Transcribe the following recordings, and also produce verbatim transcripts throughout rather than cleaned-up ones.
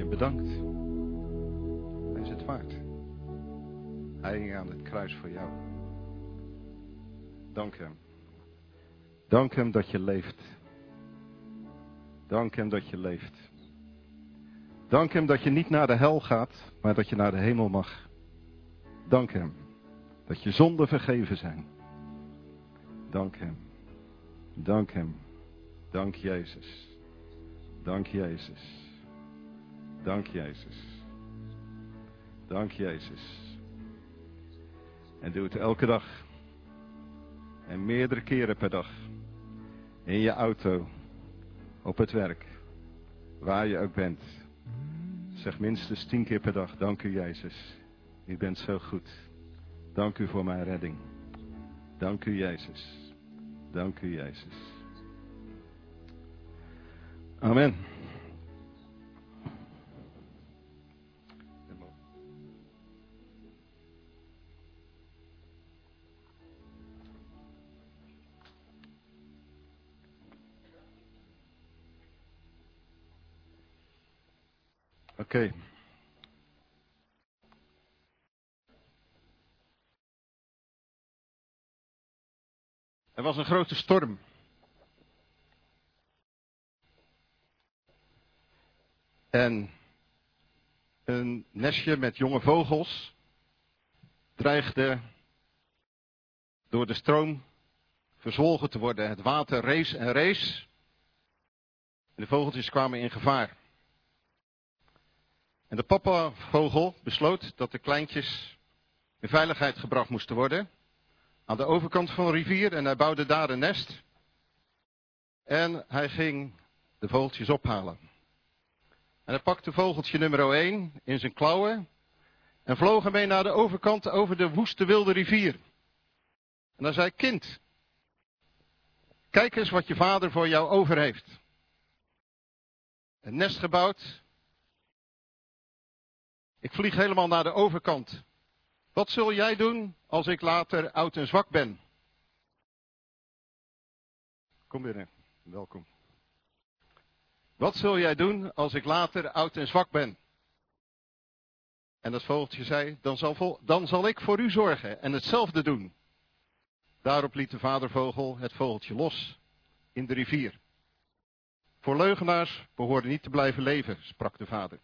En bedankt. Hij is het waard. Hij hing aan het kruis voor jou. Dank hem. Dank hem dat je leeft. Dank hem dat je leeft. Dank hem dat je niet naar de hel gaat, maar dat je naar de hemel mag. Dank hem dat je zonden vergeven zijn. Dank hem. Dank hem. Dank Jezus. Dank Jezus. Dank Jezus. Dank Jezus. En doe het elke dag. En meerdere keren per dag. In je auto. Op het werk. Waar je ook bent. Zeg minstens tien keer per dag. Dank u Jezus. U bent zo goed. Dank u voor mijn redding. Dank u Jezus. Dank u Jezus. Amen. Oké. Okay. Er was een grote storm. En een nestje met jonge vogels dreigde door de stroom verzwolgen te worden. Het water rees en rees. En de vogeltjes kwamen in gevaar. En de papavogel besloot dat de kleintjes in veiligheid gebracht moesten worden. Aan de overkant van de rivier. En hij bouwde daar een nest. En hij ging de vogeltjes ophalen. En hij pakte vogeltje nummer één in zijn klauwen. En vloog ermee naar de overkant over de woeste wilde rivier. En hij zei: kind, kijk eens wat je vader voor jou over heeft. Een nest gebouwd. Ik vlieg helemaal naar de overkant. Wat zul jij doen als ik later oud en zwak ben? Kom binnen, welkom. Wat zul jij doen als ik later oud en zwak ben? En dat vogeltje zei: dan zal, vol, dan zal ik voor u zorgen en hetzelfde doen. Daarop liet de vadervogel het vogeltje los in de rivier. Voor leugenaars behoorden niet te blijven leven, sprak de vader.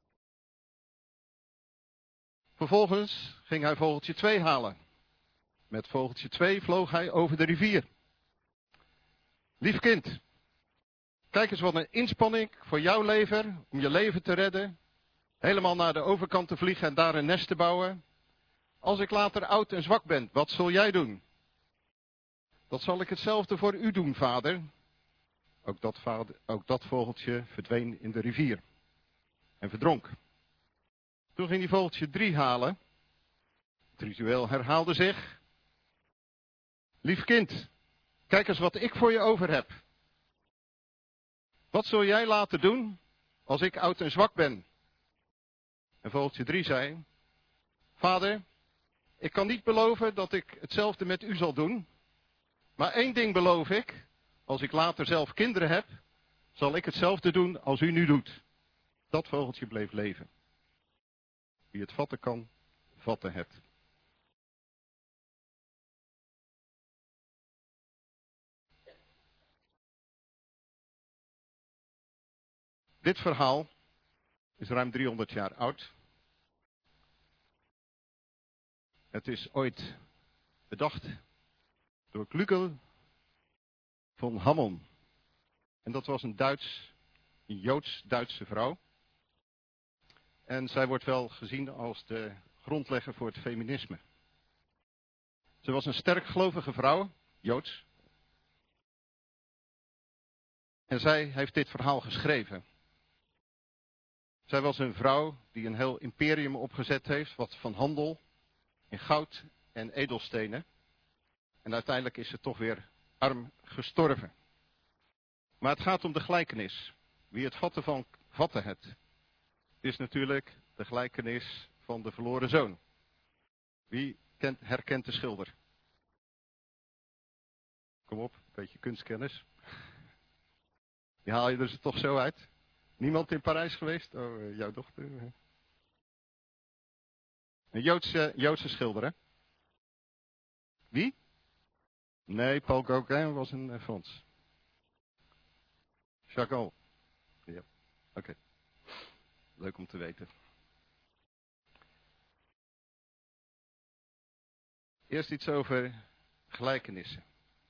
Vervolgens ging hij vogeltje twee halen. Met vogeltje twee vloog hij over de rivier. Lief kind, kijk eens wat een inspanning voor jouw lever om je leven te redden. Helemaal naar de overkant te vliegen en daar een nest te bouwen. Als ik later oud en zwak ben, wat zul jij doen? Dat zal ik hetzelfde voor u doen, vader. Ook dat, vader, ook dat vogeltje verdween in de rivier en verdronk. Toen ging die vogeltje drie halen. Het ritueel herhaalde zich. Lief kind, kijk eens wat ik voor je over heb. Wat zul jij laten doen als ik oud en zwak ben? En vogeltje drie zei: vader, ik kan niet beloven dat ik hetzelfde met u zal doen. Maar één ding beloof ik. Als ik later zelf kinderen heb, zal ik hetzelfde doen als u nu doet. Dat vogeltje bleef leven. Wie het vatten kan, vatten het. Dit verhaal is ruim driehonderd jaar oud. Het is ooit bedacht door Klugel von Hammon. En dat was een Duits, een Joods-Duitse vrouw. En zij wordt wel gezien als de grondlegger voor het feminisme. Ze was een sterkgelovige vrouw, Joods. En zij heeft dit verhaal geschreven. Zij was een vrouw die een heel imperium opgezet heeft, wat van handel in goud en edelstenen. En uiteindelijk is ze toch weer arm gestorven. Maar het gaat om de gelijkenis. Wie het vatten van, vatten het. Het is natuurlijk de gelijkenis van de verloren zoon. Wie kent, herkent de schilder? Kom op, een beetje kunstkennis. Die haal je er toch zo uit. Niemand in Parijs geweest? Oh, uh, jouw dochter. Een Joodse, Joodse schilder, hè? Wie? Nee, Paul Gauguin was een uh, Frans. Chagall. Ja, oké. Okay. Leuk om te weten. Eerst iets over gelijkenissen.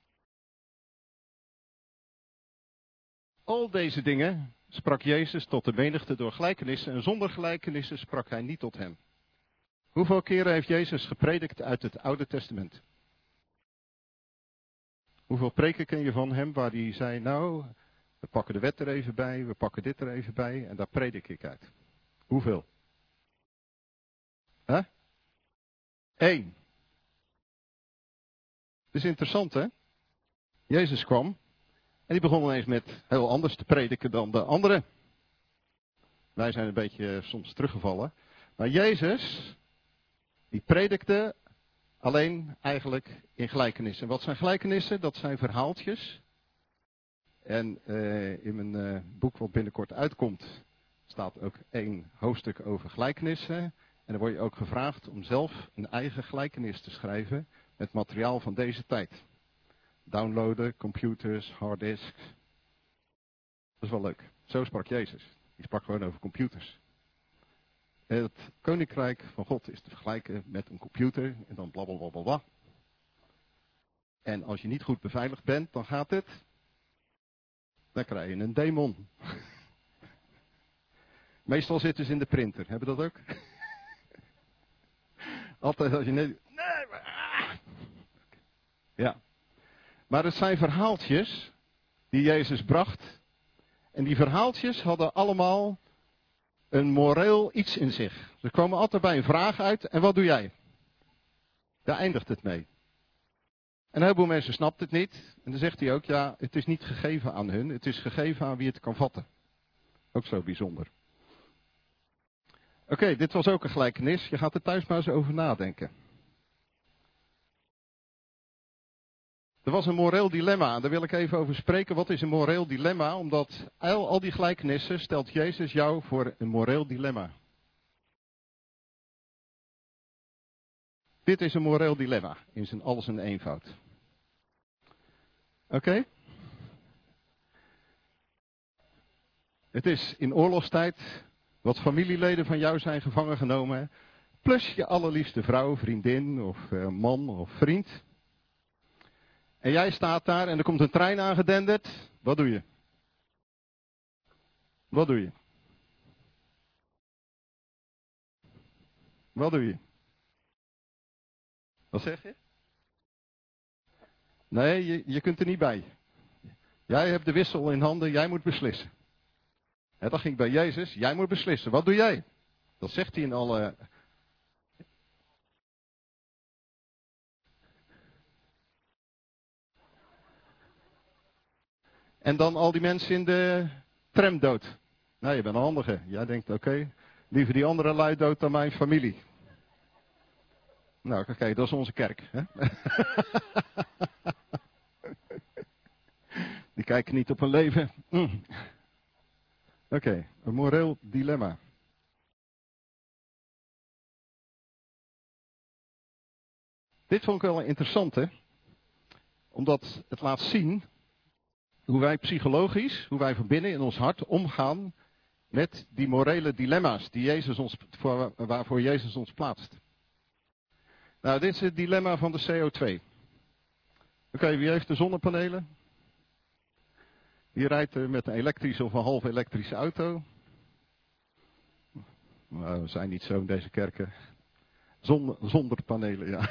Al deze dingen sprak Jezus tot de menigte door gelijkenissen en zonder gelijkenissen sprak hij niet tot hem. Hoeveel keren heeft Jezus gepredikt uit het Oude Testament? Hoeveel preken ken je van hem waar hij zei, nou, we pakken de wet er even bij, we pakken dit er even bij en daar predik ik uit. Hoeveel? Huh? Eén. Dat is interessant, hè? Jezus kwam en die begon ineens met heel anders te prediken dan de anderen. Wij zijn een beetje soms teruggevallen. Maar Jezus, die predikte alleen eigenlijk in gelijkenissen. Wat zijn gelijkenissen? Dat zijn verhaaltjes. En uh, in mijn uh, boek wat binnenkort uitkomt, staat ook één hoofdstuk over gelijkenissen. En dan word je ook gevraagd om zelf een eigen gelijkenis te schrijven met materiaal van deze tijd. Downloaden, computers, harddisks. Dat is wel leuk. Zo sprak Jezus. Die sprak gewoon over computers. Het koninkrijk van God is te vergelijken met een computer en dan blablabla. En als je niet goed beveiligd bent, dan gaat het. Dan krijg je een demon. Meestal zitten ze in de printer. Hebben dat ook? Altijd als je net... Nee, maar... Ja. Maar het zijn verhaaltjes die Jezus bracht. En die verhaaltjes hadden allemaal een moreel iets in zich. Ze komen altijd bij een vraag uit. En wat doe jij? Daar eindigt het mee. En een heleboel mensen snapt het niet. En dan zegt hij ook, ja, het is niet gegeven aan hun. Het is gegeven aan wie het kan vatten. Ook zo bijzonder. Oké, okay, dit was ook een gelijkenis. Je gaat er thuis maar eens over nadenken. Er was een moreel dilemma. Daar wil ik even over spreken. Wat is een moreel dilemma? Omdat al, al die gelijkenissen stelt Jezus jou voor een moreel dilemma. Dit is een moreel dilemma. In zijn alles en eenvoud. Oké? Okay? Het is in oorlogstijd wat familieleden van jou zijn gevangen genomen. Plus je allerliefste vrouw, vriendin of uh, man of vriend. En jij staat daar en er komt een trein aangedenderd. Wat doe je? Wat doe je? Wat doe je? Wat zeg je? Nee, je, je kunt er niet bij. Jij hebt de wissel in handen, jij moet beslissen. He, dat ging bij Jezus, jij moet beslissen. Wat doe jij? Dat zegt hij in alle... En dan al die mensen in de tram dood. Nou, je bent een handige. Jij denkt, oké, okay, liever die andere lui dood dan mijn familie. Nou, oké, okay, dat is onze kerk. Hè? Die kijken niet op hun leven. Mm. Oké, okay, een moreel dilemma. Dit vond ik wel interessant, hè? Omdat het laat zien hoe wij psychologisch, hoe wij van binnen in ons hart omgaan met die morele dilemma's die Jezus ons, voor, waarvoor Jezus ons plaatst. Nou, dit is het dilemma van de C O twee. Oké, okay, wie heeft de zonnepanelen? Wie rijdt er met een elektrische of een half elektrische auto? Nou, we zijn niet zo in deze kerken. Zonder, zonder panelen, ja.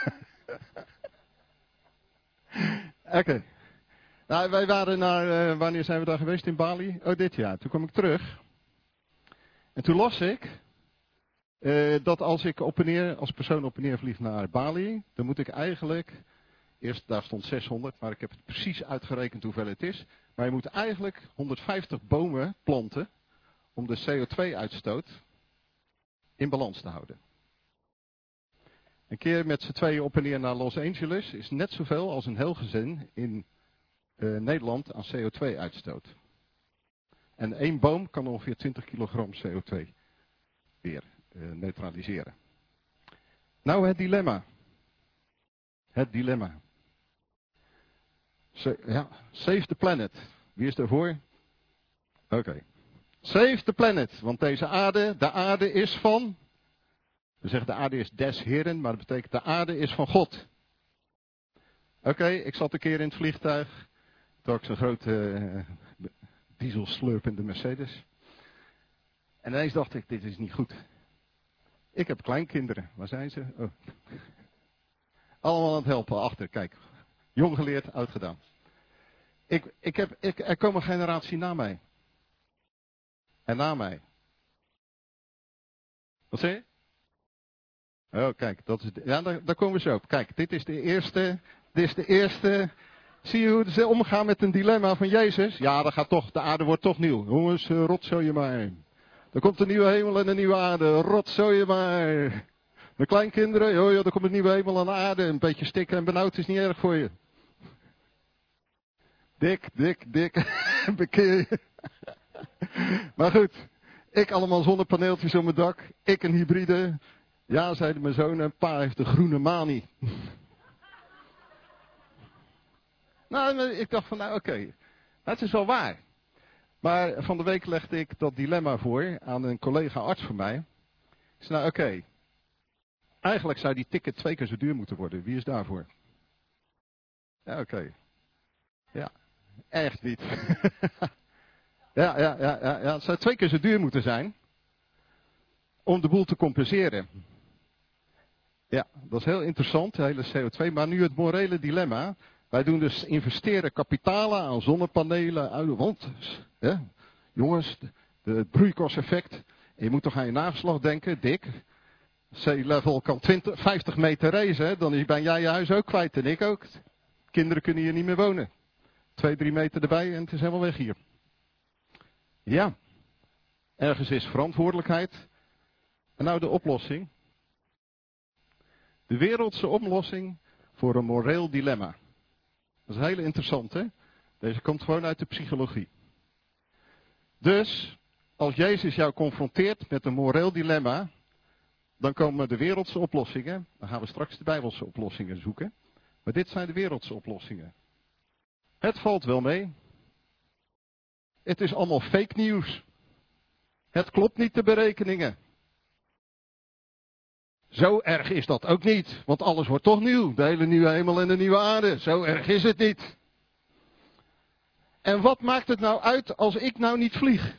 Oké. Okay. Nou, wij waren naar, uh, wanneer zijn we daar geweest in Bali? Oh, dit jaar. Toen kwam ik terug. En toen las ik uh, dat als ik op en neer, als persoon op en neer vlieg naar Bali, dan moet ik eigenlijk, eerst daar stond zeshonderd, maar ik heb het precies uitgerekend hoeveel het is. Maar je moet eigenlijk honderdvijftig bomen planten om de C O twee uitstoot in balans te houden. Een keer met z'n tweeën op en neer naar Los Angeles is net zoveel als een heel gezin in uh, Nederland aan C O twee uitstoot. En één boom kan ongeveer twintig kilogram C O twee weer uh, neutraliseren. Nou, het dilemma. Het dilemma. So, ja, save the planet. Wie is daarvoor? Oké. Okay. Save the planet. Want deze aarde, de aarde is van... We zeggen de aarde is des Heren, maar dat betekent de aarde is van God. Oké, okay, ik zat een keer in het vliegtuig. Toen had ik zo'n grote uh, dieselslurpende Mercedes. En ineens dacht ik, dit is niet goed. Ik heb kleinkinderen. Waar zijn ze? Oh. Allemaal aan het helpen achter, kijk. Jong geleerd, oud gedaan. Ik, ik heb, ik, er komen een generatie na mij. En na mij. Wat zeg je? Oh, kijk, dat is de, ja, daar, daar komen we zo op. Kijk, dit is de eerste, dit is de eerste. Zie je hoe ze omgaan met een dilemma van Jezus? Ja, dat gaat toch, de aarde wordt toch nieuw. Jongens, rotzooi je maar. Er komt een nieuwe hemel en een nieuwe aarde. Rotzooi je maar. De kleinkinderen, joh, joh, er komt een nieuwe hemel en een aarde. Een beetje stikken en benauwd is niet erg voor je. Dik, dik, dik. Bekeer je. Maar goed, ik allemaal zonnepaneeltjes op mijn dak. Ik een hybride. Ja, zeiden mijn zoon, en pa heeft de groene manie. Nou, ik dacht van, nou oké, okay, het is wel waar. Maar van de week legde ik dat dilemma voor aan een collega arts van mij. Ik zei, nou oké, okay, eigenlijk zou die ticket twee keer zo duur moeten worden. Wie is daarvoor? Ja, oké. Okay. Ja, echt niet. ja, ja, ja, ja, ja, het zou twee keer zo duur moeten zijn om de boel te compenseren. Ja, dat is heel interessant, de hele C O twee. Maar nu het morele dilemma. Wij doen dus investeren kapitalen aan zonnepanelen, uit, want, hè, jongens, de, het broeikaseffect. En je moet toch aan je nageslacht denken, Dick. C-level kan twintig, vijftig meter reizen, dan ben jij je huis ook kwijt en ik ook. Kinderen kunnen hier niet meer wonen. Twee, drie meter erbij en het is helemaal weg hier. Ja, ergens is verantwoordelijkheid. En nou de oplossing. De wereldse oplossing voor een moreel dilemma. Dat is heel interessant, hè? Deze komt gewoon uit de psychologie. Dus, als Jezus jou confronteert met een moreel dilemma, dan komen de wereldse oplossingen. Dan gaan we straks de Bijbelse oplossingen zoeken. Maar dit zijn de wereldse oplossingen. Het valt wel mee. Het is allemaal fake nieuws. Het klopt niet, de berekeningen. Zo erg is dat ook niet, want alles wordt toch nieuw. De hele nieuwe hemel en de nieuwe aarde. Zo erg is het niet. En wat maakt het nou uit als ik nou niet vlieg?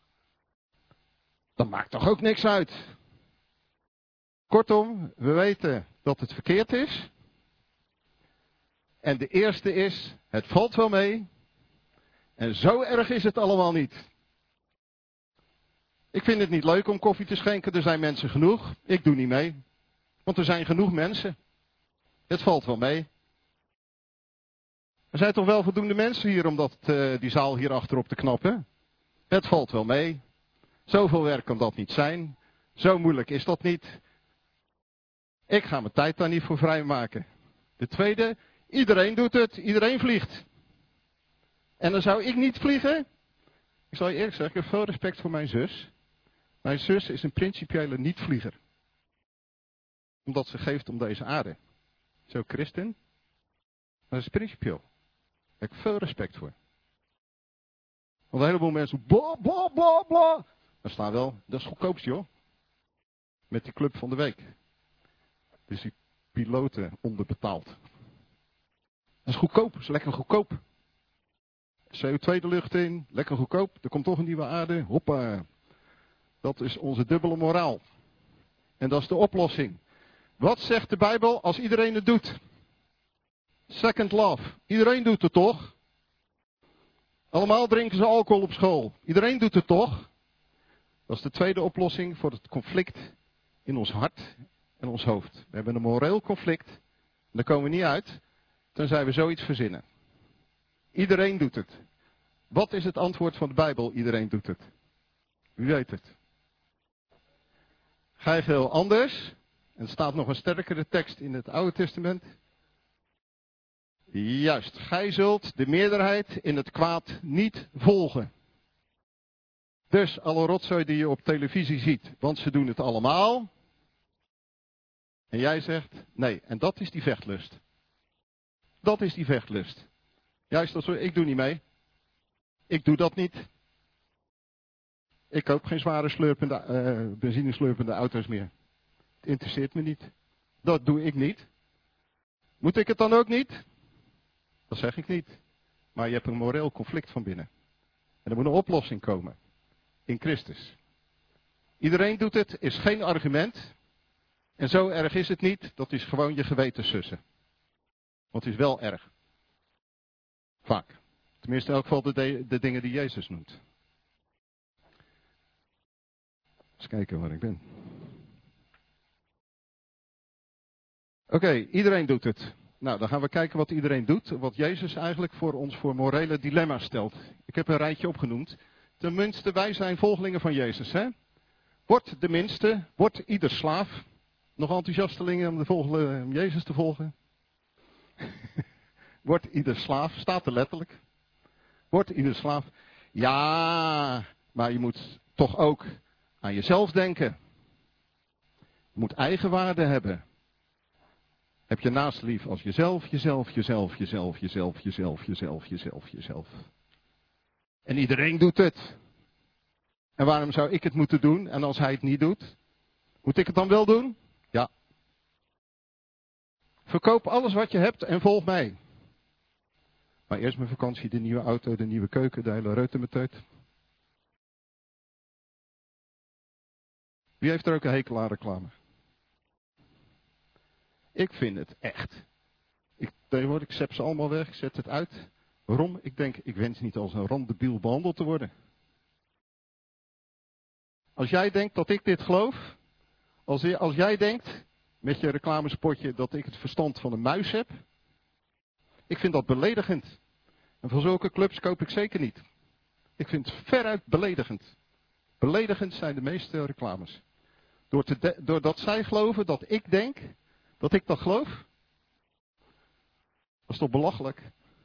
Dat maakt toch ook niks uit. Kortom, we weten dat het verkeerd is. En de eerste is, het valt wel mee. En zo erg is het allemaal niet. Ik vind het niet leuk om koffie te schenken, er zijn mensen genoeg. Ik doe niet mee. Want er zijn genoeg mensen. Het valt wel mee. Er zijn toch wel voldoende mensen hier om dat, uh, die zaal hier achterop te knappen? Het valt wel mee. Zoveel werk kan dat niet zijn. Zo moeilijk is dat niet. Ik ga mijn tijd daar niet voor vrijmaken. De tweede, iedereen doet het. Iedereen vliegt. En dan zou ik niet vliegen? Ik zal je eerlijk zeggen, ik heb veel respect voor mijn zus. Mijn zus is een principiële niet-vlieger. Omdat ze geeft om deze aarde. Zo christen. Maar dat is principieel. Daar heb ik veel respect voor. Want een heleboel mensen, bla bla bla bla. Daar staan wel, dat is goedkoopst joh. Met die club van de week. Dus die piloten onderbetaald. Dat is goedkoop, dat is lekker goedkoop. C O twee de lucht in, lekker goedkoop. Er komt toch een nieuwe aarde, hoppa. Dat is onze dubbele moraal. En dat is de oplossing. Wat zegt de Bijbel als iedereen het doet? Second love. Iedereen doet het toch? Allemaal drinken ze alcohol op school. Iedereen doet het toch? Dat is de tweede oplossing voor het conflict in ons hart en ons hoofd. We hebben een moreel conflict. En daar komen we niet uit, tenzij we zoiets verzinnen. Iedereen doet het. Wat is het antwoord van de Bijbel? Iedereen doet het. Wie weet het? Ga je heel anders? En er staat nog een sterkere tekst in het Oude Testament. Juist, gij zult de meerderheid in het kwaad niet volgen. Dus alle rotzooi die je op televisie ziet, want ze doen het allemaal. En jij zegt, nee, en dat is die vechtlust. Dat is die vechtlust. Juist als ik doe niet mee. Ik doe dat niet. Ik koop geen zware slurpende, uh, benzineslurpende auto's meer. Het interesseert me niet. Dat doe ik niet. Moet ik het dan ook niet? Dat zeg ik niet. Maar je hebt een moreel conflict van binnen. En er moet een oplossing komen. In Christus. Iedereen doet het, is geen argument. En zo erg is het niet, dat is gewoon je geweten sussen. Want het is wel erg. Vaak. Tenminste in elk geval de, de, de dingen die Jezus noemt. Eens kijken waar ik ben. Oké, okay, iedereen doet het. Nou, dan gaan we kijken wat iedereen doet. Wat Jezus eigenlijk voor ons voor morele dilemma's stelt. Ik heb een rijtje opgenoemd. Tenminste, wij zijn volgelingen van Jezus, hè? Word de minste, word ieder slaaf. Nog enthousiastelingen om, de volgende, om Jezus te volgen? Word ieder slaaf, staat er letterlijk. Word ieder slaaf. Ja, maar je moet toch ook aan jezelf denken. Je moet eigenwaarde hebben. Heb je naast lief als jezelf, jezelf, jezelf, jezelf, jezelf, jezelf, jezelf, jezelf, jezelf. En iedereen doet het. En waarom zou ik het moeten doen? En als hij het niet doet, moet ik het dan wel doen? Ja. Verkoop alles wat je hebt en volg mij. Maar eerst mijn vakantie, de nieuwe auto, de nieuwe keuken, de hele reutemeteut. Wie heeft er ook een hekel aan reclame? Ik vind het echt. Ik, tegenwoordig, ik zet ze allemaal weg, ik zet het uit. Waarom? Ik denk, ik wens niet als een randebiel behandeld te worden. Als jij denkt dat ik dit geloof, als, als jij denkt met je reclamespotje dat ik het verstand van een muis heb, ik vind dat beledigend. En van zulke clubs koop ik zeker niet. Ik vind het veruit beledigend. Beledigend zijn de meeste reclames. Door te de, doordat zij geloven dat ik denk dat ik dat geloof. Dat is toch belachelijk?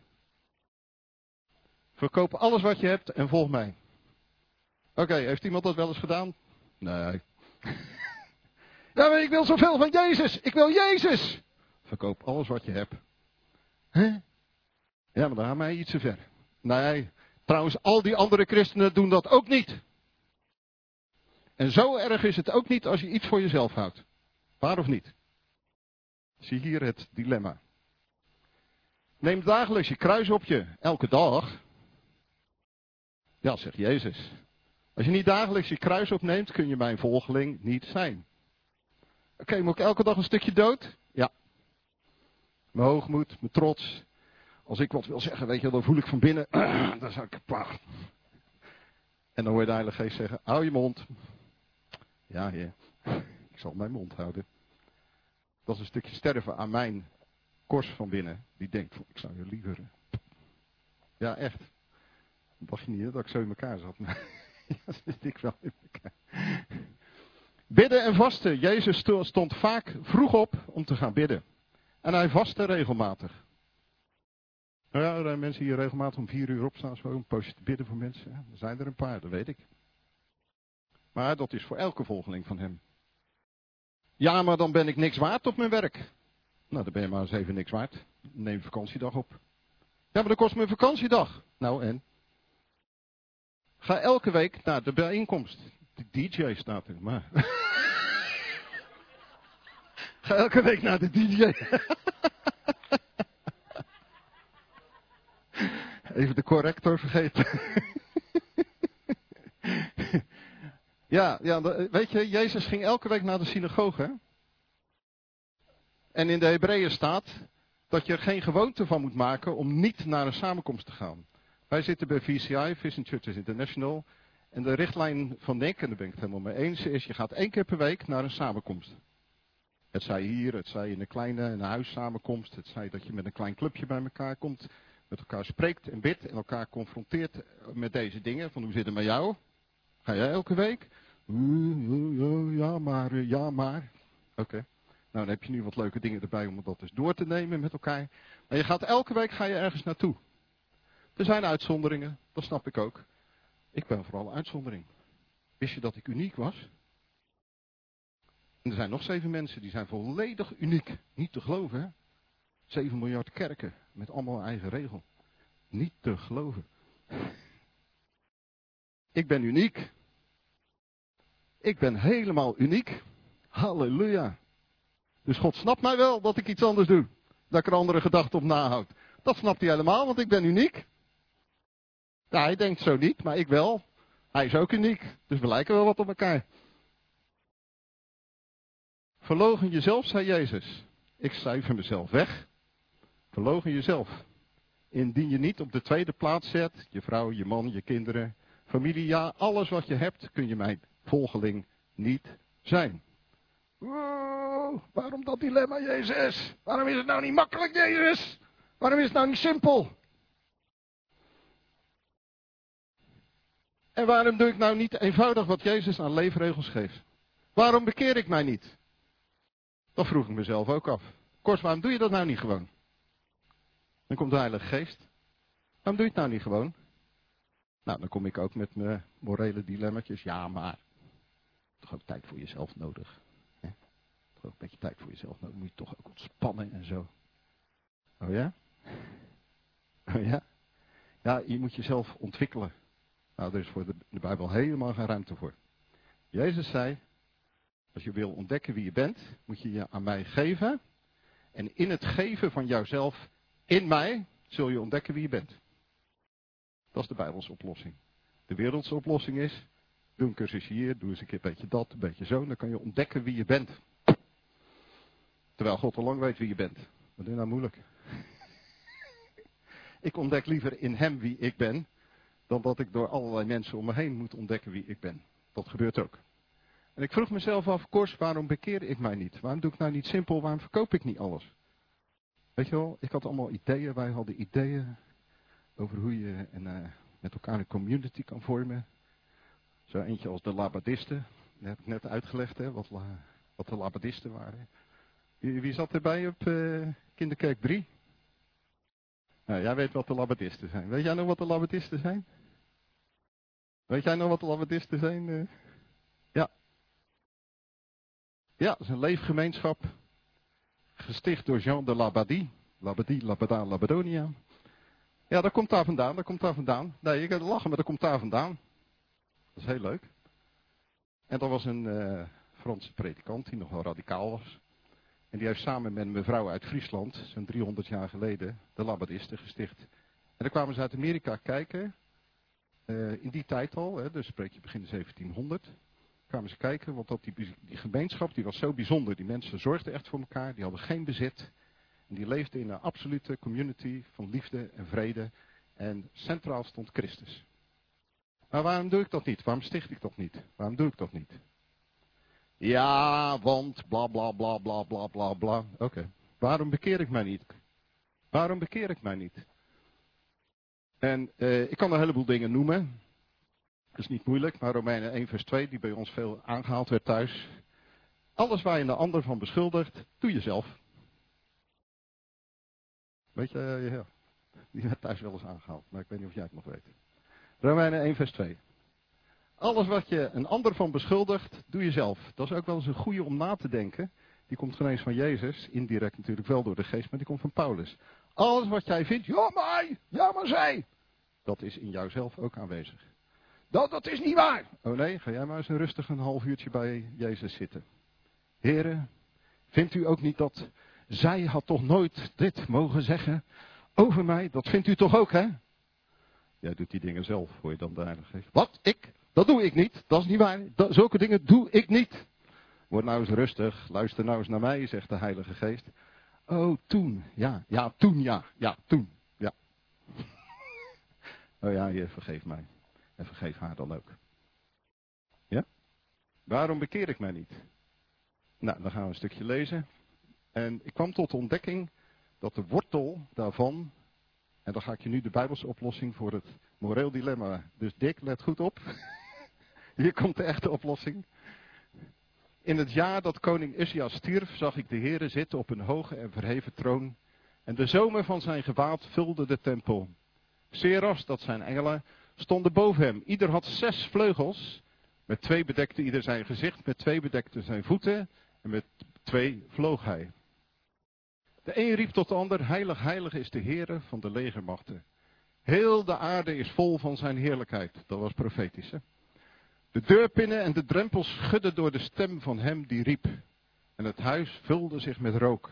Verkoop alles wat je hebt en volg mij. Oké, okay, heeft iemand dat wel eens gedaan? Nee. Ja, maar ik wil zoveel van Jezus. Ik wil Jezus. Verkoop alles wat je hebt. Huh? Ja, maar dan gaan wij iets te ver. Nee, trouwens, al die andere christenen doen dat ook niet. En zo erg is het ook niet als je iets voor jezelf houdt. Waar of niet? Zie hier het dilemma. Neem dagelijks je kruis op je, elke dag. Ja, zegt Jezus. Als je niet dagelijks je kruis opneemt, kun je mijn volgeling niet zijn. Oké, okay, moet ik elke dag een stukje dood? Ja. Mijn hoogmoed, mijn trots. Als ik wat wil zeggen, weet je, dan voel ik van binnen, dan zou ik pah. En dan hoor je de Heilige Geest zeggen, hou je mond. Ja, heer. Ik zal mijn mond houden. Dat is een stukje sterven aan mijn kors van binnen. Die denkt, ik zou je liever. Ja, echt. Dat dacht je niet, hè, dat ik zo in elkaar zat. Ja, dat zit ik wel in elkaar. Bidden en vasten. Jezus stond vaak vroeg op om te gaan bidden. En hij vastte regelmatig. Nou ja, er zijn mensen hier regelmatig om vier uur opstaan, zo een poosje te bidden voor mensen. Ja, er zijn er een paar, dat weet ik. Maar dat is voor elke volgeling van hem. Ja, maar dan ben ik niks waard op mijn werk. Nou, dan ben je maar eens even niks waard. Neem een vakantiedag op. Ja, maar dat kost me een vakantiedag. Nou, en? Ga elke week naar de bijeenkomst. De D J staat er, maar... Ga elke week naar de D J. Even de corrector vergeten. ja, ja, weet je, Jezus ging elke week naar de synagoge. Hè? En in de Hebreeën staat dat je er geen gewoonte van moet maken om niet naar een samenkomst te gaan. Wij zitten bij V C I, Vision Churches International. En de richtlijn van Nick, en daar ben ik het helemaal mee eens, is je gaat één keer per week naar een samenkomst. Het zij hier, het zij in een kleine een huissamenkomst, het zij dat je met een klein clubje bij elkaar komt, met elkaar spreekt en bidt en elkaar confronteert met deze dingen. Van hoe zit het met jou? Ga jij elke week? Ja, maar, ja, maar. Oké. Okay. Nou, dan heb je nu wat leuke dingen erbij om dat dus door te nemen met elkaar. Maar je gaat elke week ga je ergens naartoe. Er zijn uitzonderingen, dat snap ik ook. Ik ben vooral een uitzondering. Wist je dat ik uniek was? En er zijn nog zeven mensen die zijn volledig uniek. Niet te geloven, hè? Zeven miljard kerken met allemaal een eigen regel. Niet te geloven. Ik ben uniek. Ik ben helemaal uniek. Halleluja. Dus God snapt mij wel dat ik iets anders doe. Dat ik er andere gedachten op nahoud. Dat snapt hij helemaal, want ik ben uniek. Ja, hij denkt zo niet, maar ik wel. Hij is ook uniek. Dus we lijken wel wat op elkaar. Verloochen jezelf, zei Jezus. Ik cijfer mezelf weg. Verloochen jezelf. Indien je niet op de tweede plaats zet, je vrouw, je man, je kinderen, familie, ja, alles wat je hebt, kun je mijn volgeling niet zijn. Wow, waarom dat dilemma, Jezus? Waarom is het nou niet makkelijk, Jezus? Waarom is het nou niet simpel? En waarom doe ik nou niet eenvoudig wat Jezus aan leefregels geeft? Waarom bekeer ik mij niet? Dat vroeg ik mezelf ook af. Kors, waarom doe je dat nou niet gewoon? Dan komt de Heilige Geest. Waarom doe je het nou niet gewoon? Nou, dan kom ik ook met mijn morele dilemma's. Ja, maar toch ook tijd voor jezelf nodig. Hè? Toch ook een beetje tijd voor jezelf nodig. Moet je toch ook ontspannen en zo. Oh ja? Oh ja? Ja, je moet jezelf ontwikkelen. Nou, daar is voor de, de Bijbel helemaal geen ruimte voor. Jezus zei, als je wil ontdekken wie je bent, moet je je aan mij geven. En in het geven van jouzelf, in mij, zul je ontdekken wie je bent. Dat is de Bijbelse oplossing. De wereldse oplossing is, doe een cursusje hier, doe eens een keer een beetje dat, een beetje zo. Dan kan je ontdekken wie je bent. Terwijl God al lang weet wie je bent. Wat is nou moeilijk? Ik ontdek liever in hem wie ik ben, dan dat ik door allerlei mensen om me heen moet ontdekken wie ik ben. Dat gebeurt ook. En ik vroeg mezelf af, Kors, waarom bekeer ik mij niet? Waarom doe ik nou niet simpel? Waarom verkoop ik niet alles? Weet je wel, ik had allemaal ideeën. Wij hadden ideeën over hoe je en, uh, met elkaar een community kan vormen. Zo eentje als de Labadisten. Dat heb ik net uitgelegd, hè, wat, la, wat de Labadisten waren. Wie, wie zat erbij op uh, Kinderkerk drie? Nou, jij weet wat de Labadisten zijn. Weet jij nog wat de Labadisten zijn? Weet jij nog wat de Labadisten zijn? Uh, ja. Ja, dat is een leefgemeenschap. Gesticht door Jean de Labadie. Labadie, Labada, Labadonia. Ja, dat komt daar vandaan, dat komt daar vandaan. Nee, je kan lachen, maar dat komt daar vandaan. Dat is heel leuk. En dat was een uh, Franse predikant die nog wel radicaal was. En die heeft samen met een mevrouw uit Friesland, zo'n driehonderd jaar geleden, de Labadisten gesticht. En dan kwamen ze uit Amerika kijken. Uh, in die tijd al, hè, dus spreek je begin zeventienhonderd. Kwamen ze kijken, want dat die, die gemeenschap die was zo bijzonder. Die mensen zorgden echt voor elkaar, die hadden geen bezit. En die leefden in een absolute community van liefde en vrede. En centraal stond Christus. Maar waarom doe ik dat niet? Waarom sticht ik dat niet? Waarom doe ik dat niet? Ja, want bla bla bla bla bla bla bla. Oké, okay. Waarom bekeer ik mij niet? Waarom bekeer ik mij niet? En uh, ik kan een heleboel dingen noemen. Dat is niet moeilijk, maar Romeinen één vers twee, die bij ons veel aangehaald werd thuis. Alles waar je een ander van beschuldigt, doe jezelf. Weet je, ja, die werd thuis wel eens aangehaald, maar ik weet niet of jij het nog weet. Romeinen één vers twee. Alles wat je een ander van beschuldigt, doe jezelf. Dat is ook wel eens een goede om na te denken. Die komt geen eens van Jezus, indirect natuurlijk wel door de geest, maar die komt van Paulus. Alles wat jij vindt, ja maar, ja maar zij. Dat is in jouzelf ook aanwezig. Dat, dat is niet waar. Oh nee, ga jij maar eens een rustig een half uurtje bij Jezus zitten. Heren, vindt u ook niet dat zij had toch nooit dit mogen zeggen over mij? Dat vindt u toch ook, hè? Jij doet die dingen zelf, hoor je dan de Heilige Geest. Wat? Ik? Dat doe ik niet. Dat is niet waar. Dat, zulke dingen doe ik niet. Word nou eens rustig. Luister nou eens naar mij, zegt de Heilige Geest. Oh, toen. Ja, ja, toen, ja. Ja, toen. Ja. Oh ja, Heer, vergeef mij. En vergeef haar dan ook. Ja? Waarom bekeer ik mij niet? Nou, dan gaan we een stukje lezen. En ik kwam tot de ontdekking dat de wortel daarvan, en dan ga ik je nu de Bijbelse oplossing voor het moreel dilemma. Dus Dick, let goed op. Hier komt de echte oplossing. In het jaar dat koning Uzia stierf, zag ik de Heere zitten op een hoge en verheven troon. En de zomen van zijn gewaad vulden de tempel. Serafs, dat zijn engelen, stonden boven hem. Ieder had zes vleugels, Met twee bedekte ieder zijn gezicht, met twee bedekte zijn voeten en met twee vloog hij. De een riep tot de ander, heilig, heilig is de Heere van de legermachten. Heel de aarde is vol van zijn heerlijkheid. Dat was profetisch, hè? De deurpinnen en de drempels schudden door de stem van hem die riep. En het huis vulde zich met rook.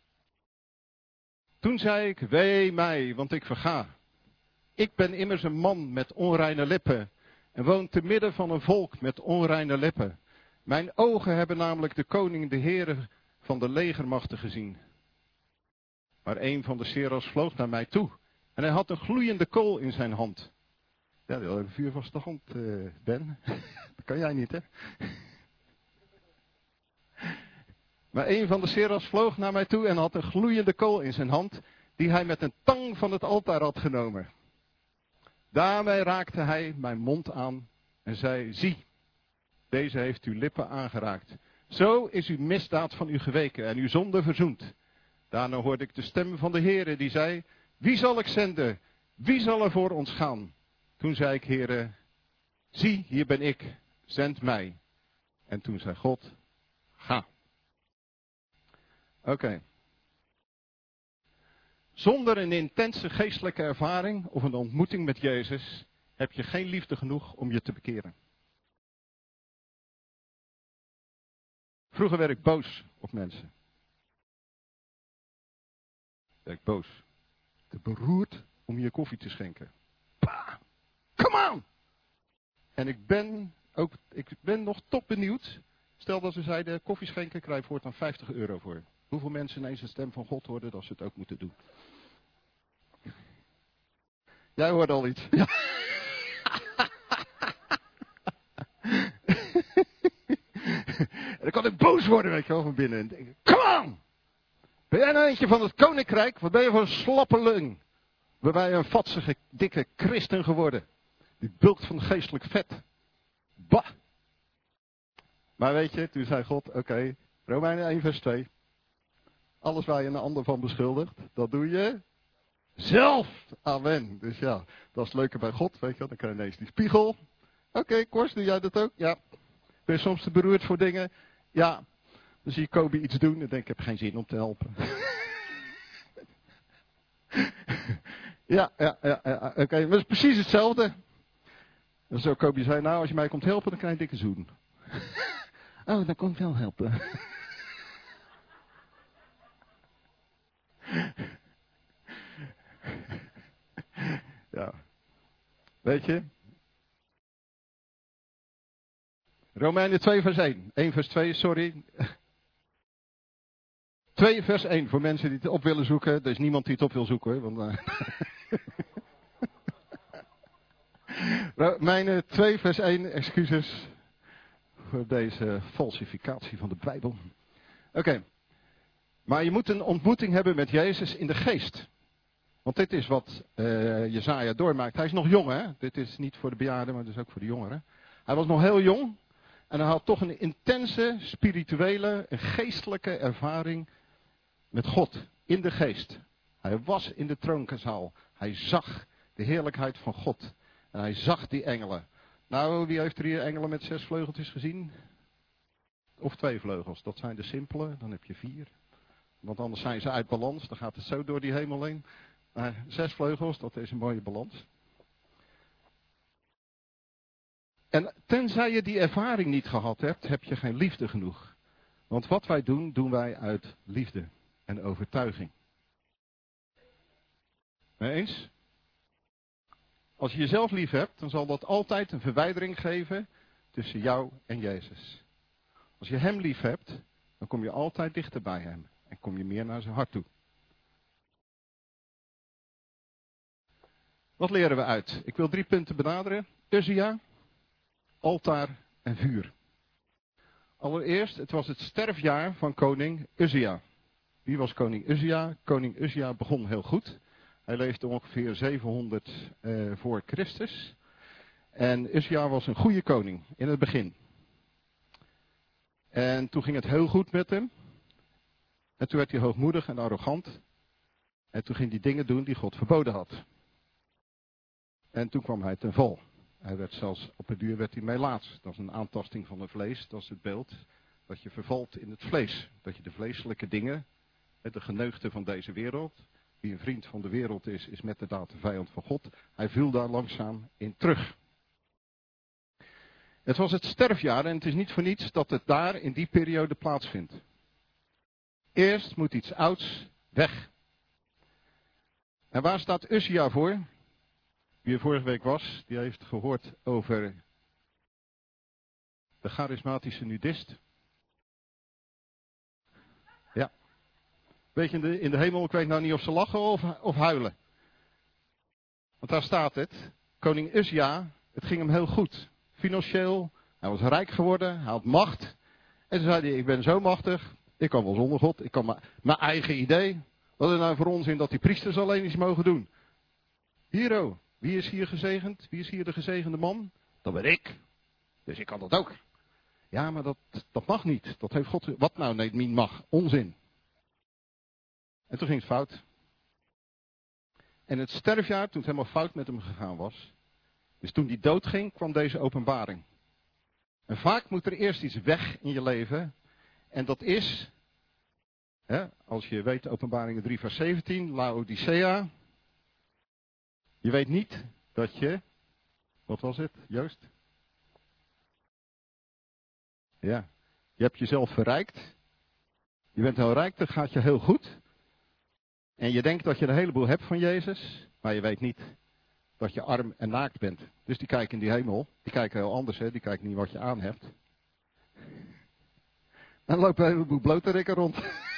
Toen zei ik, wee mij, want ik verga. Ik ben immers een man met onreine lippen. En woon te midden van een volk met onreine lippen. Mijn ogen hebben namelijk de koning, de Heere van de legermachten gezien. Maar een van de serafs vloog naar mij toe. En hij had een gloeiende kool in zijn hand. Ja, die had een vuurvaste hand, uh, Ben. Dat kan jij niet, hè? Maar een van de serafs vloog naar mij toe en had een gloeiende kool in zijn hand, die hij met een tang van het altaar had genomen. Daarmee raakte hij mijn mond aan en zei, zie, deze heeft uw lippen aangeraakt. Zo is uw misdaad van u geweken en uw zonde verzoend. Daarna hoorde ik de stem van de Heere die zei, wie zal ik zenden? Wie zal er voor ons gaan? Toen zei ik, Heere, zie, hier ben ik, zend mij. En toen zei God, ga. Oké. Okay. Zonder een intense geestelijke ervaring of een ontmoeting met Jezus heb je geen liefde genoeg om je te bekeren. Vroeger werd ik boos op mensen. Werd ik boos. Te beroerd om je koffie te schenken. Bah! Come on! En ik ben ook, ik ben nog top benieuwd. Stel dat ze zeiden, koffie schenken krijg je voortaan vijftig euro voor. Hoeveel mensen ineens een stem van God hoorden dat ze het ook moeten doen? Jij hoort al iets. Ja. En dan kan ik boos worden, weet je wel, van binnen. En denken, come on! Ben jij nou eentje van het koninkrijk? Wat ben je voor een slappeling? Ben jij een vatsige, dikke christen geworden? Die bulkt van geestelijk vet. Bah! Maar weet je, toen zei God, oké, okay, Romeinen één vers twee. Alles waar je een ander van beschuldigt, dat doe je zelf. Amen. Dus ja, dat is het leuke bij God, weet je wel. Dan krijg je ineens die spiegel. Oké, okay, Kors, doe jij dat ook? Ja. Ben je soms te beroerd voor dingen? Ja. Dan zie je Kobe iets doen en denk ik, heb geen zin om te helpen. ja, ja, ja, ja oké. Okay. Maar het is precies hetzelfde. En zo Kobe zei, nou, als je mij komt helpen, dan krijg je een dikke zoen. Oh, dan kom ik wel helpen. Ja. Weet je? Romeinen twee vers één. één vers twee, sorry. twee vers één voor mensen die het op willen zoeken. Er is niemand die het op wil zoeken hoor. Want, uh... Romeinen twee vers één, excuses voor deze falsificatie van de Bijbel. Oké. Okay. Maar je moet een ontmoeting hebben met Jezus in de geest. Want dit is wat uh, Jesaja doormaakt. Hij is nog jong, hè? Dit is niet voor de bejaarden, maar dus ook voor de jongeren. Hij was nog heel jong. En hij had toch een intense, spirituele, een geestelijke ervaring met God. In de geest. Hij was in de troonzaal. Hij zag de heerlijkheid van God. En hij zag die engelen. Nou, wie heeft er hier engelen met zes vleugeltjes gezien? Of twee vleugels. Dat zijn de simpele. Dan heb je vier. Want anders zijn ze uit balans. Dan gaat het zo door die hemel heen. Maar zes vleugels, dat is een mooie balans. En tenzij je die ervaring niet gehad hebt, heb je geen liefde genoeg. Want wat wij doen, doen wij uit liefde en overtuiging. Mee eens? Als je jezelf lief hebt, dan zal dat altijd een verwijdering geven tussen jou en Jezus. Als je hem lief hebt, dan kom je altijd dichter bij hem. En kom je meer naar zijn hart toe. Wat leren we uit? Ik wil drie punten benaderen. Uzia, altaar en vuur. Allereerst, het was het sterfjaar van koning Uzia. Wie was koning Uzia? Koning Uzia begon heel goed. Hij leefde ongeveer zevenhonderd uh, voor Christus. En Uzia was een goede koning in het begin. En toen ging het heel goed met hem. En toen werd hij hoogmoedig en arrogant. En toen ging hij dingen doen die God verboden had. En toen kwam hij ten val. Hij werd zelfs, op het duur werd hij melaats. Dat is een aantasting van het vlees. Dat is het beeld dat je vervalt in het vlees. Dat je de vleeselijke dingen, de geneugten van deze wereld. Wie een vriend van de wereld is, is met de daad de vijand van God. Hij viel daar langzaam in terug. Het was het sterfjaar en het is niet voor niets dat het daar in die periode plaatsvindt. Eerst moet iets ouds weg. En waar staat Uzia voor? Wie er vorige week was, die heeft gehoord over de charismatische nudist. Ja. Weet je, in de, in de hemel, ik weet nou niet of ze lachen of, of huilen. Want daar staat het. Koning Uzia, het ging hem heel goed. Financieel, hij was rijk geworden, hij had macht. En toen zei hij, ik ben zo machtig, ik kan wel zonder God, ik kan maar, mijn eigen idee. Wat is nou voor onzin dat die priesters alleen iets mogen doen? Hiero, wie is hier gezegend? Wie is hier de gezegende man? Dat ben ik. Dus ik kan dat ook. Ja, maar dat, dat mag niet. Dat heeft God. Wat nou nee, niet mag? Onzin. En toen ging het fout. En het sterfjaar, toen het helemaal fout met hem gegaan was. Dus toen hij doodging, kwam deze openbaring. En vaak moet er eerst iets weg in je leven. En dat is, hè, als je weet, openbaringen drie vers zeventien, Laodicea. Je weet niet dat je, wat was het, Joost? Ja, je hebt jezelf verrijkt. Je bent heel rijk, dat gaat je heel goed. En je denkt dat je een heleboel hebt van Jezus, maar je weet niet dat je arm en naakt bent. Dus die kijken in die hemel, die kijken heel anders, hè? Die kijken niet wat je aan hebt. En lopen een heleboel bloterikken rond.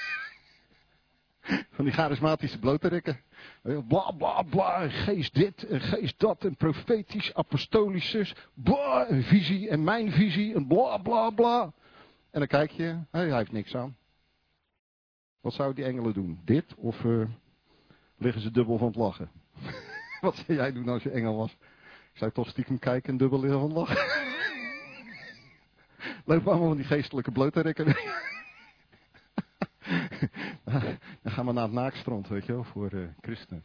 Van die charismatische bloterikken. Bla bla bla, een geest dit, een geest dat, een profetisch, apostolisch zus. Bla, een visie en mijn visie, een bla bla bla. En dan kijk je, hij heeft niks aan. Wat zouden die engelen doen? Dit of uh, liggen ze dubbel van het lachen? Wat zou jij doen als je engel was? Ik zou toch stiekem kijken en dubbel liggen van het lachen. Lopen allemaal van die geestelijke bloterikken. Dan gaan we naar het naakstrand, weet je wel, voor uh, christenen.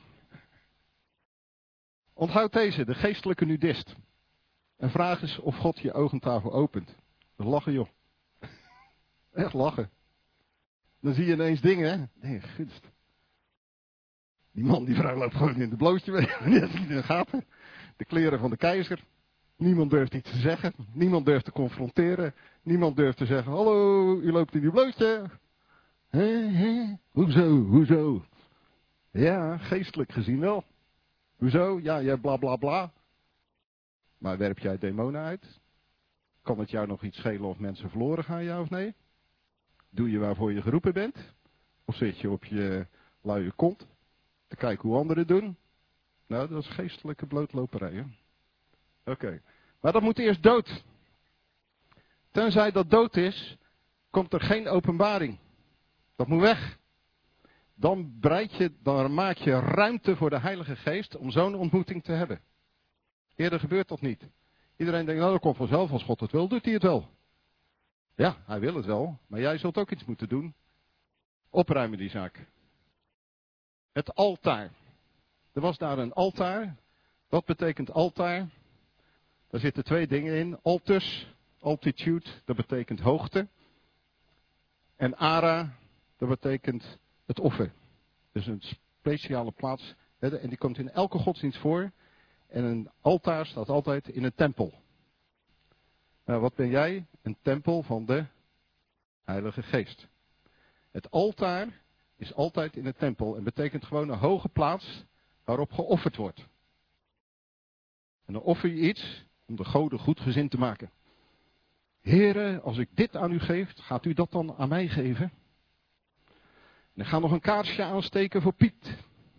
Onthoud deze, de geestelijke nudist. En vraag eens of God je oogentafel opent. Dan lachen joh. Echt lachen. Dan zie je ineens dingen, hè. Nee, gunst. Die man, die vrouw loopt gewoon in de blootje mee. Net niet in de gaten. De kleren van de keizer. Niemand durft iets te zeggen. Niemand durft te confronteren. Niemand durft te zeggen, hallo, u loopt in die blootje. Hé, hé, hoezo, hoezo? Ja, geestelijk gezien wel. Hoezo? Ja, jij bla bla bla. Maar werp jij demonen uit? Kan het jou nog iets schelen of mensen verloren gaan, ja of nee? Doe je waarvoor je geroepen bent? Of zit je op je luie kont te kijken hoe anderen doen? Nou, dat is geestelijke blootloperij. Oké. Okay. Maar dat moet eerst dood. Tenzij dat dood is, komt er geen openbaring. Dat moet weg. Dan, bereid je, dan maak je ruimte voor de Heilige Geest om zo'n ontmoeting te hebben. Eerder gebeurt dat niet. Iedereen denkt, nou dat komt vanzelf, als God het wil, doet hij het wel. Ja, hij wil het wel, maar jij zult ook iets moeten doen. Opruimen die zaak. Het altaar. Er was daar een altaar. Wat betekent altaar? Daar zitten twee dingen in. Altus, altitude, dat betekent hoogte. En ara, dat betekent het offer. Dus een speciale plaats. En die komt in elke godsdienst voor. En een altaar staat altijd in een tempel. Nou, wat ben jij? Een tempel van de Heilige Geest. Het altaar is altijd in de tempel. En betekent gewoon een hoge plaats waarop geofferd wordt. En dan offer je iets om de goden goedgezind te maken. Heere, als ik dit aan u geef, gaat u dat dan aan mij geven? En ik ga nog een kaarsje aansteken voor Piet.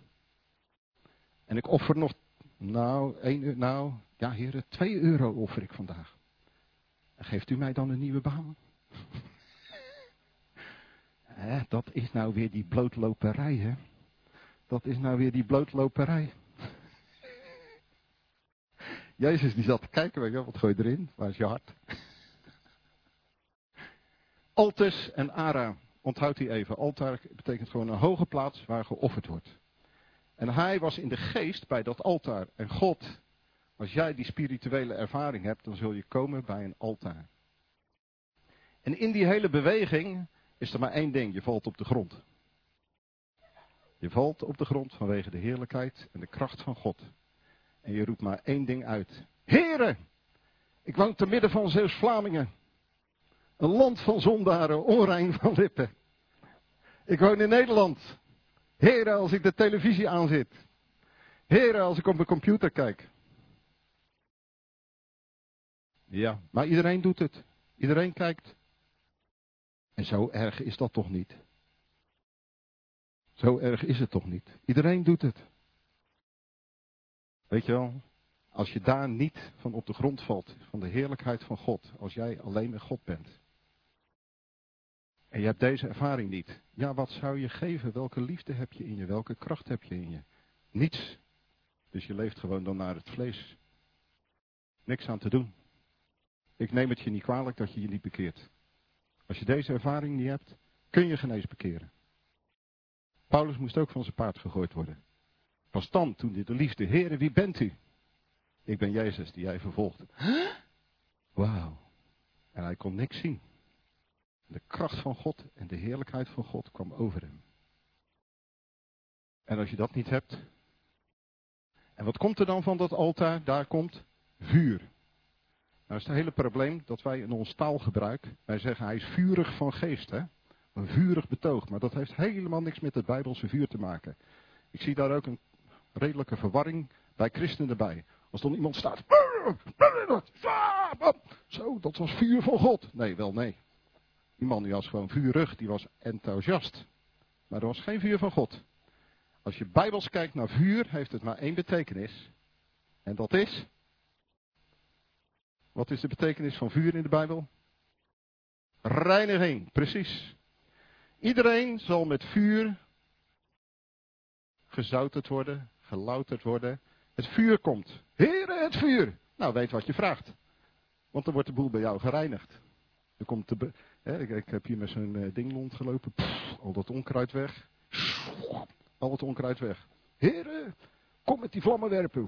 En ik offer nog, nou, één, nou, ja heren, twee euro offer ik vandaag. En geeft u mij dan een nieuwe baan? Hè, dat is nou weer die blootloperij, hè. Dat is nou weer die blootloperij. Jezus die zat te kijken, weet je, wat gooi je erin? Waar is je hart? Altus en ara, onthoud die even. Altaar betekent gewoon een hoge plaats waar geofferd wordt. En hij was in de geest bij dat altaar. En God Als jij die spirituele ervaring hebt, dan zul je komen bij een altaar. En in die hele beweging is er maar één ding, je valt op de grond. Je valt op de grond vanwege de heerlijkheid en de kracht van God. En je roept maar één ding uit. Here, ik woon te midden van Zeeuws-Vlamingen. Een land van zondaren, onrein van lippen. Ik woon in Nederland. Here, als ik de televisie aanzet. Here, als ik op mijn computer kijk. Ja, maar iedereen doet het. Iedereen kijkt. En zo erg is dat toch niet? Zo erg is het toch niet? Iedereen doet het. Weet je wel, als je daar niet van op de grond valt, van de heerlijkheid van God, als jij alleen met God bent. En je hebt deze ervaring niet. Ja, wat zou je geven? Welke liefde heb je in je? Welke kracht heb je in je? Niets. Dus je leeft gewoon dan naar het vlees. Niks aan te doen. Ik neem het je niet kwalijk dat je je niet bekeert. Als je deze ervaring niet hebt, kun je geen eens bekeren. Paulus moest ook van zijn paard gegooid worden. Pas dan, toen hij de liefde, Heere, wie bent u? Ik ben Jezus die jij vervolgt. Huh? Wauw. En hij kon niks zien. De kracht van God en de heerlijkheid van God kwam over hem. En als je dat niet hebt. En wat komt er dan van dat altaar? Daar komt vuur. Nou is het hele probleem dat wij in ons taalgebruik, wij zeggen hij is vurig van geest, hè? Een vurig betoog, maar dat heeft helemaal niks met het Bijbelse vuur te maken. Ik zie daar ook een redelijke verwarring bij christenen erbij. Als dan iemand staat, zo, dat was vuur van God. Nee, wel nee. Die man die was gewoon vurig, die was enthousiast. Maar er was geen vuur van God. Als je Bijbels kijkt naar vuur, heeft het maar één betekenis. En dat is... Wat is de betekenis van vuur in de Bijbel? Reiniging, precies. Iedereen zal met vuur gezouterd worden, gelouterd worden. Het vuur komt. Heere, het vuur. Nou, weet wat je vraagt. Want dan wordt de boel bij jou gereinigd. Er komt de be- hè, ik, ik heb hier met zo'n uh, ding rondgelopen. Pff, al dat onkruid weg. Al het onkruid weg. Heere, kom met die vlammen werpen.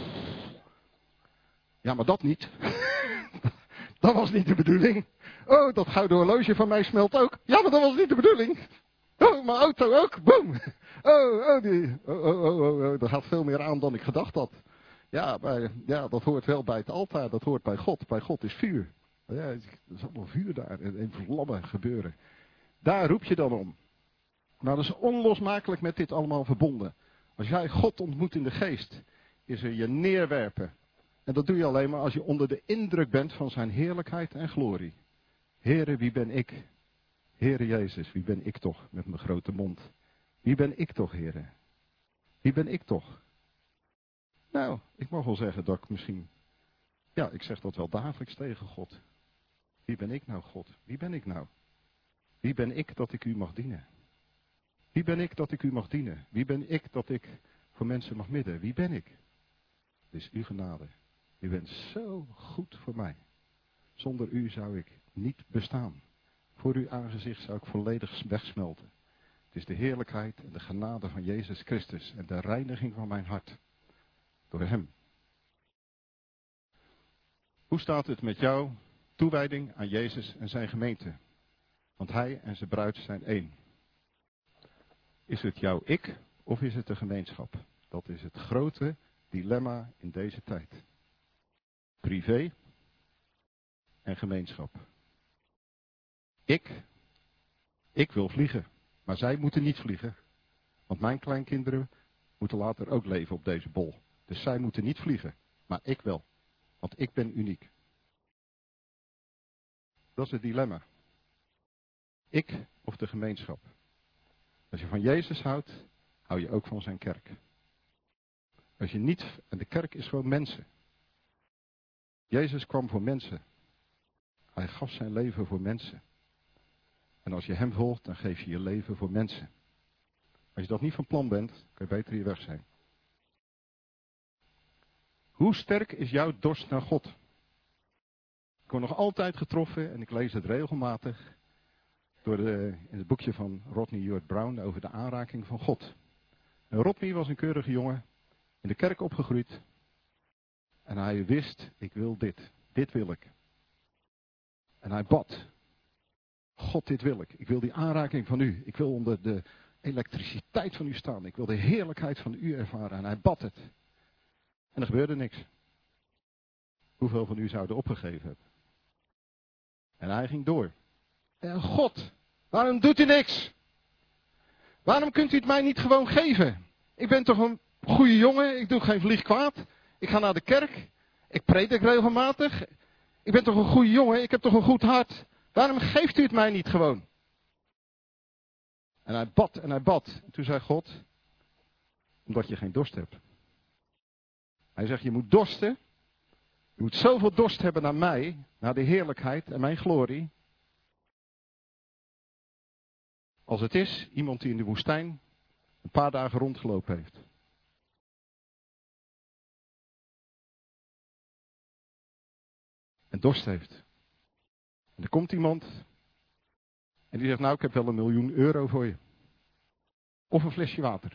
Ja, maar dat niet. Dat was niet de bedoeling. Oh, dat gouden horloge van mij smelt ook. Ja, maar dat was niet de bedoeling. Oh, mijn auto ook. Boom. Oh, oh, die. Oh, oh, oh, oh, oh. Er gaat veel meer aan dan ik gedacht had. Ja, maar, ja, dat hoort wel bij het altaar. Dat hoort bij God. Bij God is vuur. Ja, er is allemaal vuur daar. En, en vlammen gebeuren. Daar roep je dan om. Maar dat is onlosmakelijk met dit allemaal verbonden. Als jij God ontmoet in de geest, is er je neerwerpen. En dat doe je alleen maar als je onder de indruk bent van zijn heerlijkheid en glorie. Heere, wie ben ik? Heere Jezus, wie ben ik toch met mijn grote mond? Wie ben ik toch, Heere? Wie ben ik toch? Nou, ik mag wel zeggen dat ik misschien... Ja, ik zeg dat wel dagelijks tegen God. Wie ben ik nou, God? Wie ben ik nou? Wie ben ik dat ik u mag dienen? Wie ben ik dat ik u mag dienen? Wie ben ik dat ik voor mensen mag bidden? Wie ben ik? Het is uw genade. U bent zo goed voor mij. Zonder u zou ik niet bestaan. Voor uw aangezicht zou ik volledig wegsmelten. Het is de heerlijkheid en de genade van Jezus Christus en de reiniging van mijn hart. Door hem. Hoe staat het met jouw toewijding aan Jezus en zijn gemeente? Want hij en zijn bruid zijn één. Is het jouw ik of is het de gemeenschap? Dat is het grote dilemma in deze tijd. Privé en gemeenschap. Ik, ik wil vliegen, maar zij moeten niet vliegen. Want mijn kleinkinderen moeten later ook leven op deze bol. Dus zij moeten niet vliegen, maar ik wel. Want ik ben uniek. Dat is het dilemma. Ik of de gemeenschap. Als je van Jezus houdt, hou je ook van zijn kerk. Als je niet, en de kerk is gewoon mensen. Jezus kwam voor mensen. Hij gaf zijn leven voor mensen. En als je hem volgt, dan geef je je leven voor mensen. Als je dat niet van plan bent, kun je beter hier weg zijn. Hoe sterk is jouw dorst naar God? Ik word nog altijd getroffen, en ik lees het regelmatig, door de, in het boekje van Rodney Howard-Browne over de aanraking van God. En Rodney was een keurige jongen, in de kerk opgegroeid. En hij wist, ik wil dit. Dit wil ik. En hij bad. God, dit wil ik. Ik wil die aanraking van u. Ik wil onder de elektriciteit van u staan. Ik wil de heerlijkheid van u ervaren. En hij bad het. En er gebeurde niks. Hoeveel van u zouden opgegeven hebben? En hij ging door. En God, waarom doet u niks? Waarom kunt u het mij niet gewoon geven? Ik ben toch een goede jongen. Ik doe geen vlieg kwaad. Ik ga naar de kerk. Ik predik regelmatig. Ik ben toch een goede jongen. Ik heb toch een goed hart. Waarom geeft u het mij niet gewoon? En hij bad en hij bad. En toen zei God, omdat je geen dorst hebt. Hij zegt, je moet dorsten. Je moet zoveel dorst hebben naar mij, naar de heerlijkheid en mijn glorie. Als het is, iemand die in de woestijn een paar dagen rondgelopen heeft. En dorst heeft. En er komt iemand en die zegt, nou, ik heb wel een miljoen euro voor je. Of een flesje water.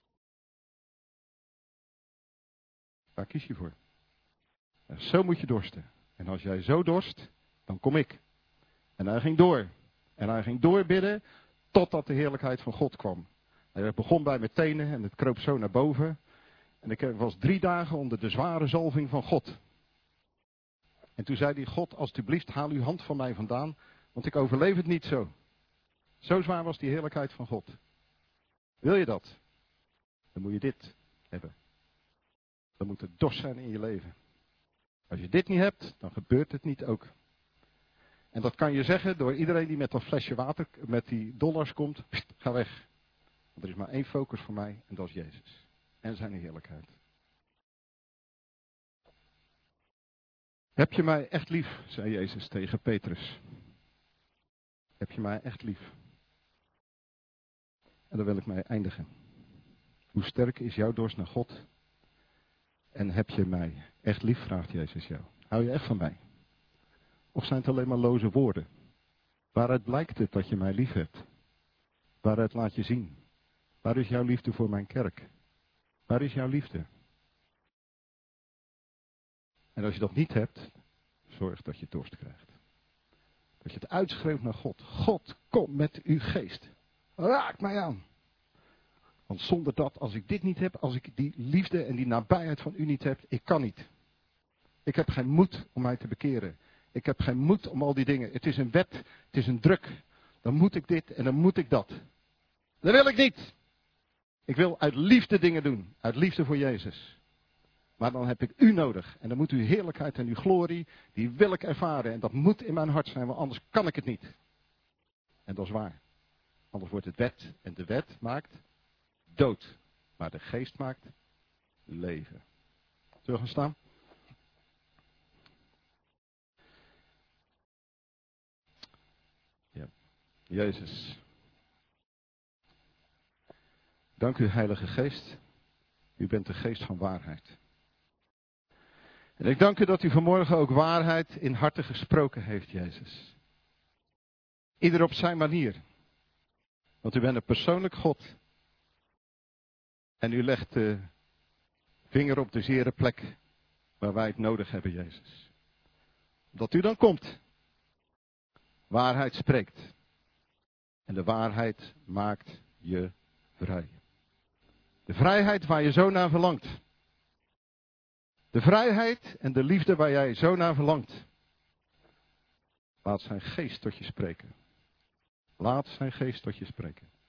Waar kies je voor? En zo moet je dorsten. En als jij zo dorst, dan kom ik. En hij ging door. En hij ging doorbidden totdat de heerlijkheid van God kwam. Hij begon bij mijn tenen en het kroop zo naar boven. En ik was drie dagen onder de zware zalving van God. En toen zei hij, God, alstublieft, haal uw hand van mij vandaan, want ik overleef het niet zo. Zo zwaar was die heerlijkheid van God. Wil je dat? Dan moet je dit hebben. Dan moet er dorst zijn in je leven. Als je dit niet hebt, dan gebeurt het niet ook. En dat kan je zeggen door iedereen die met dat flesje water, met die dollars komt, pst, ga weg. Want er is maar één focus voor mij en dat is Jezus. En zijn heerlijkheid. Heb je mij echt lief, zei Jezus tegen Petrus. Heb je mij echt lief? En dan wil ik mij eindigen. Hoe sterk is jouw dorst naar God? En heb je mij echt lief, vraagt Jezus jou. Hou je echt van mij? Of zijn het alleen maar loze woorden? Waaruit blijkt het dat je mij lief hebt? Waaruit laat je zien? Waar is jouw liefde voor mijn kerk? Waar is jouw liefde? En als je dat niet hebt, zorg dat je dorst krijgt. Dat je het uitschreeuwt naar God. God, kom met uw geest. Raak mij aan. Want zonder dat, als ik dit niet heb, als ik die liefde en die nabijheid van u niet heb, ik kan niet. Ik heb geen moed om mij te bekeren. Ik heb geen moed om al die dingen. Het is een wet, het is een druk. Dan moet ik dit en dan moet ik dat. Dat wil ik niet. Ik wil uit liefde dingen doen. Uit liefde voor Jezus. Maar dan heb ik u nodig. En dan moet uw heerlijkheid en uw glorie, die wil ik ervaren. En dat moet in mijn hart zijn, want anders kan ik het niet. En dat is waar. Anders wordt het wet. En de wet maakt dood. Maar de geest maakt leven. Zullen we gaan staan? Ja. Jezus. Dank u, Heilige Geest. U bent de geest van waarheid. En ik dank u dat u vanmorgen ook waarheid in harten gesproken heeft, Jezus. Ieder op zijn manier. Want u bent een persoonlijk God. En u legt de vinger op de zere plek waar wij het nodig hebben, Jezus. Dat u dan komt. Waarheid spreekt. En de waarheid maakt je vrij. De vrijheid waar je zo naar verlangt. De vrijheid en de liefde waar jij zo naar verlangt. Laat zijn geest tot je spreken. Laat zijn geest tot je spreken.